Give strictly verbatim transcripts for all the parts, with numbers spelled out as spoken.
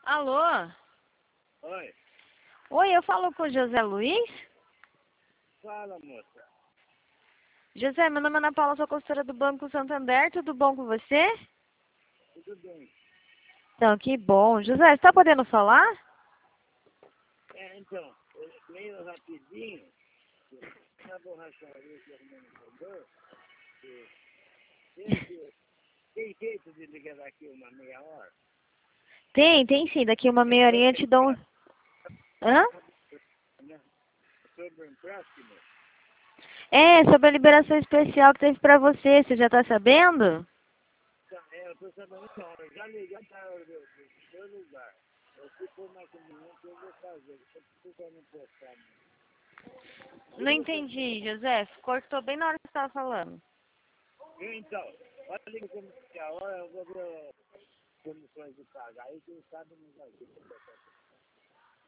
Alô? Oi, Oi, eu falo com o José Luiz? fala, moça. José, meu nome é Ana Paula, sou consultora do Banco Santander, tudo bom com você? Tudo bem? Então, que bom. José, você está podendo falar? É, então, eu- meio rapidinho, na borracharia que arrumou no corredor, que tem, que- tem jeito de ligar daqui uma meia hora? Tem, tem sim. Daqui uma meia É horinha eu sobre, te dou um... Hã? né? Sobre o empréstimo? É, sobre a liberação especial que teve pra você, você já tá sabendo? Tá, é, eu tô sabendo, não, eu já liguei para o do seu lugar. Eu fui por mais conveniente, eu vou fazer. Eu preciso não postar. Se Não você, entendi, José. Cortou bem na hora que você estava falando. então, olha como que a hora eu vou ver condições de pagar. Aí quem sabe nos ajuda,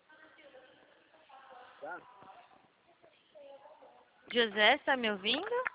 tá? José, você tá me ouvindo?